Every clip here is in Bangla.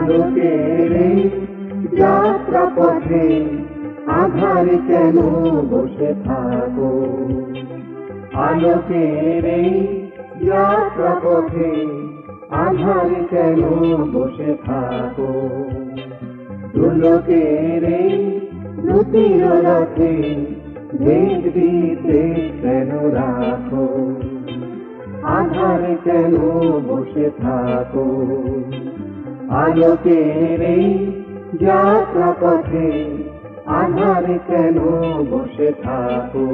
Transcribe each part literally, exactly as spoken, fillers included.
আলোকের এই যাত্রা পথে আধার কেন বসে থাকো? আলোকের এই যাত্রা পথে আধার কেন বসে থাকো? দুলোকের এই নদীর রথে ভেদ বিদ্বেষ কেন রাখো? আধার কেন বসে থাকো? আলোকের এই যাত্রা পথে আধার কেন বসে থাকো?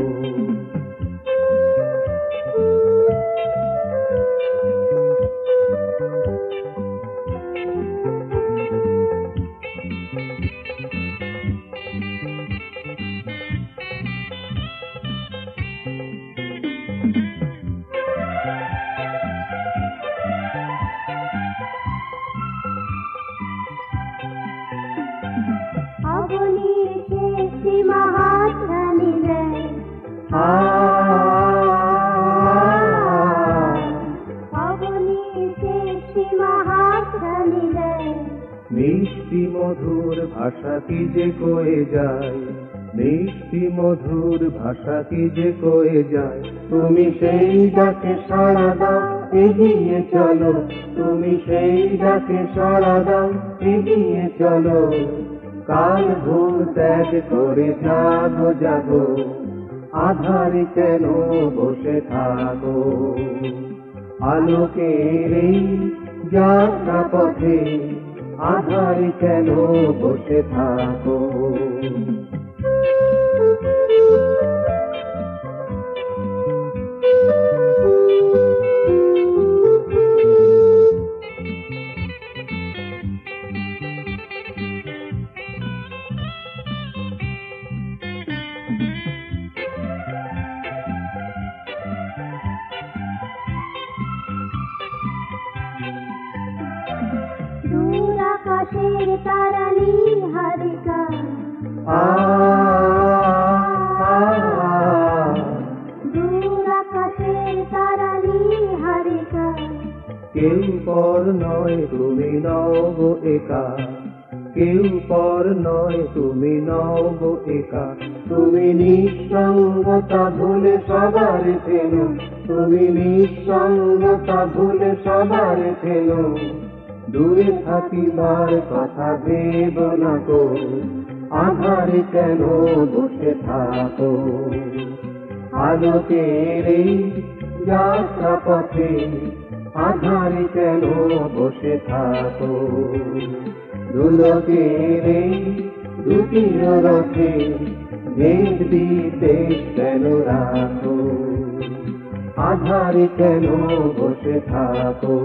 অবনীর শেষ সীমা হাতছানি দেয়, অবনীর শেষ সীমা হাতছানি দেয়। মিষ্টি মধুর ভাষা কি যে কয়ে যায়, মিষ্টি মধুর ভাষা কি যে কয়ে যায়। তুমি সেই ডাকে সাড়া দাও, এগিয়ে চলো। তুমি সেই ডাকে সাড়া দাও, এগিয়ে চলো। কাল ঘুম ত্যাগ করে জাগো জাগো, আধার কেন বসে থাকো? আলোকের এই যাত্রা পথে আধার কেন বসে থাকো? দূর আকাশের তারা নীল হারিকা, দূর আকাশের তারা নীল হারিকা। কেউ পর নয় তুমি নও গো একা, কেউ পর নয় তুমি নও গো একা। তুমি নিঃসঙ্গতা ভুলে সবার চেনো, তুমি নিঃসঙ্গতা ভুলে সবার চেনো। দূরে থাকিবার কথা ভেব না গো, আধার কেন বসে থাকো? আলোকের এই যাত্রা পথে আধার কেন বসে থাকো? দুলোকের এই দুটির রথে ভেদ বিদ্বেষ কেন রাখো? আধার কেন বসে থাকো?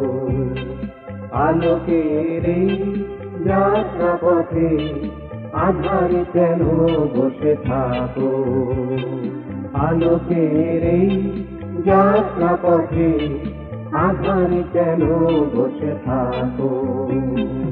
আলোকের এই যাত্রা পথে আধার কেন বসে থাকো? আলোকের এই যাত্রা পথে আধার কেন বসে থাকো?